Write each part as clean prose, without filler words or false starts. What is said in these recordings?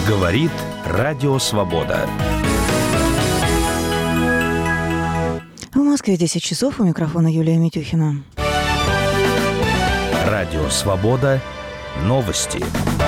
Говорит Радио Свобода. В Москве 10 часов. У микрофона Юлия Митюхина. Радио Свобода. Новости.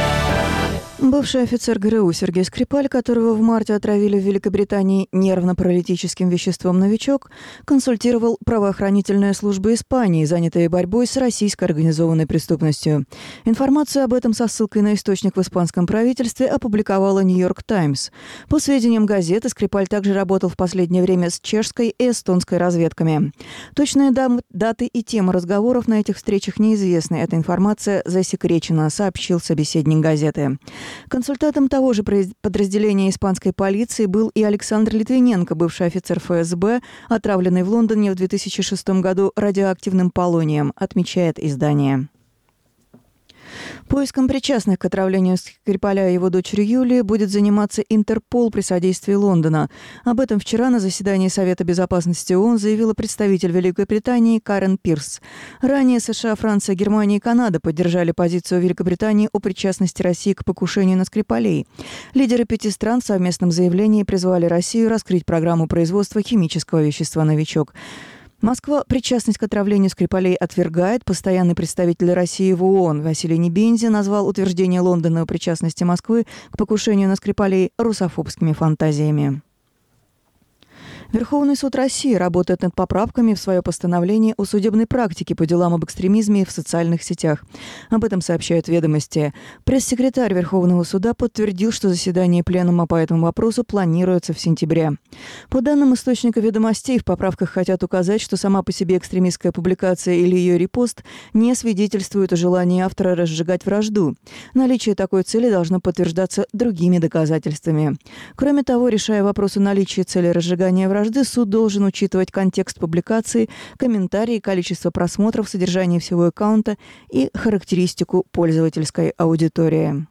Бывший офицер ГРУ Сергей Скрипаль, которого в марте отравили в Великобритании нервно-паралитическим веществом «Новичок», консультировал правоохранительные службы Испании, занятые борьбой с российской организованной преступностью. Информацию об этом со ссылкой на источник в испанском правительстве опубликовала «Нью-Йорк Таймс». По сведениям газеты, Скрипаль также работал в последнее время с чешской и эстонской разведками. Точные даты и темы разговоров на этих встречах неизвестны. Эта информация засекречена, сообщил собеседник газеты. Консультантом того же подразделения испанской полиции был и Александр Литвиненко, бывший офицер ФСБ, отравленный в Лондоне в 2006 году радиоактивным полонием, отмечает издание. Поиском причастных к отравлению Скрипаля и его дочери Юлии будет заниматься Интерпол при содействии Лондона. Об этом вчера на заседании Совета безопасности ООН заявила представитель Великобритании Карен Пирс. Ранее США, Франция, Германия и Канада поддержали позицию Великобритании о причастности России к покушению на Скрипалей. Лидеры 5 стран в совместном заявлении призвали Россию раскрыть программу производства химического вещества «Новичок». Москва причастность к отравлению Скрипалей отвергает. Постоянный представитель России в ООН Василий Небензи назвал утверждение Лондона о причастности Москвы к покушению на Скрипалей русофобскими фантазиями. Верховный суд России работает над поправками в свое постановление о судебной практике по делам об экстремизме в социальных сетях. Об этом сообщают «Ведомости». Пресс-секретарь Верховного суда подтвердил, что заседание пленума по этому вопросу планируется в сентябре. По данным источника «Ведомостей», в поправках хотят указать, что сама по себе экстремистская публикация или ее репост не свидетельствует о желании автора разжигать вражду. Наличие такой цели должно подтверждаться другими доказательствами. Кроме того, решая вопрос о наличии цели разжигания вражды, суд должен учитывать контекст публикации, комментарии, количество просмотров, содержание всего аккаунта и характеристику пользовательской аудитории.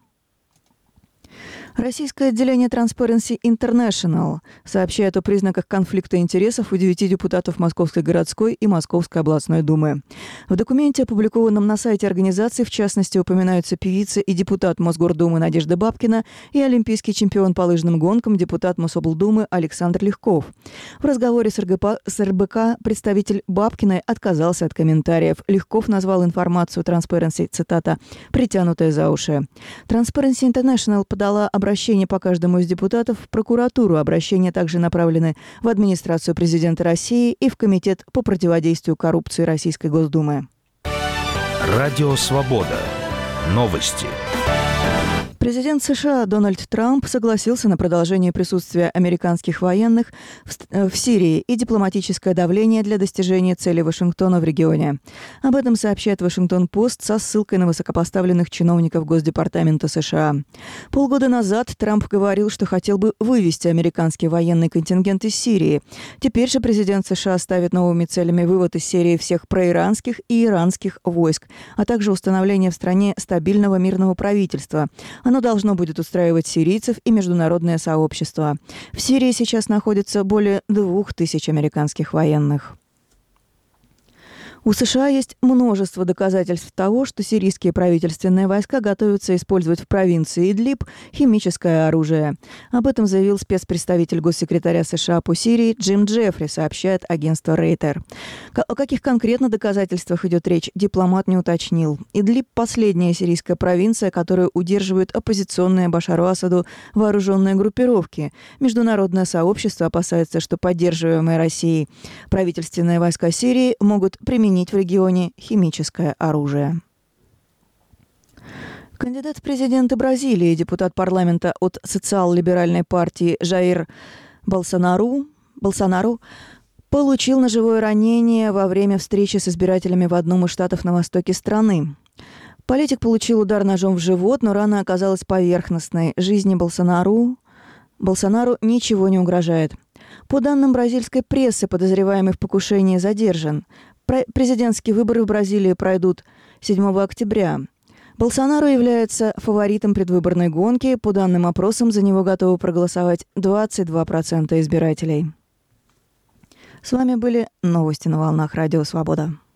Российское отделение Transparency International сообщает о признаках конфликта интересов у 9 депутатов Московской городской и Московской областной думы. В документе, опубликованном на сайте организации, в частности, упоминаются певица и депутат Мосгордумы Надежда Бабкина и олимпийский чемпион по лыжным гонкам депутат Мособлдумы Александр Легков. В разговоре с РБК представитель Бабкиной отказался от комментариев. Легков назвал информацию Transparency, цитата, «притянутая за уши». Transparency International подала обращение по каждому из депутатов в прокуратуру. Обращения также направлены в администрацию президента России и в Комитет по противодействию коррупции Российской Госдумы. Радио Свобода. Новости. Президент США Дональд Трамп согласился на продолжение присутствия американских военных в Сирии и дипломатическое давление для достижения цели Вашингтона в регионе. Об этом сообщает Вашингтон-Пост со ссылкой на высокопоставленных чиновников Госдепартамента США. Полгода назад Трамп говорил, что хотел бы вывести американский военный контингент из Сирии. Теперь же президент США ставит новыми целями вывод из Сирии всех проиранских и иранских войск, а также установление в стране стабильного мирного правительства. Оно должно будет устраивать сирийцев и международное сообщество. В Сирии сейчас находится более 2000 американских военных. У США есть множество доказательств того, что сирийские правительственные войска готовятся использовать в провинции Идлиб химическое оружие. Об этом заявил спецпредставитель госсекретаря США по Сирии Джим Джеффри, сообщает агентство Рейтер. О каких конкретно доказательствах идет речь, дипломат не уточнил. Идлиб – последняя сирийская провинция, которую удерживают оппозиционные Башару Асаду вооруженные группировки. Международное сообщество опасается, что поддерживаемые Россией правительственные войска Сирии могут применить в регионе химическое оружие. Кандидат в президенты Бразилии, депутат парламента от социал-либеральной партии Жаир Болсонару получил ножевое ранение во время встречи с избирателями в одном из штатов на востоке страны. Политик получил удар ножом в живот, но рана оказалась поверхностной. Жизни Болсонару ничего не угрожает. По данным бразильской прессы, подозреваемый в покушении задержан. Президентские выборы в Бразилии пройдут 7 октября. Болсонару является фаворитом предвыборной гонки. По данным опросам, за него готовы проголосовать 22% избирателей. С вами были новости на волнах Радио Свобода.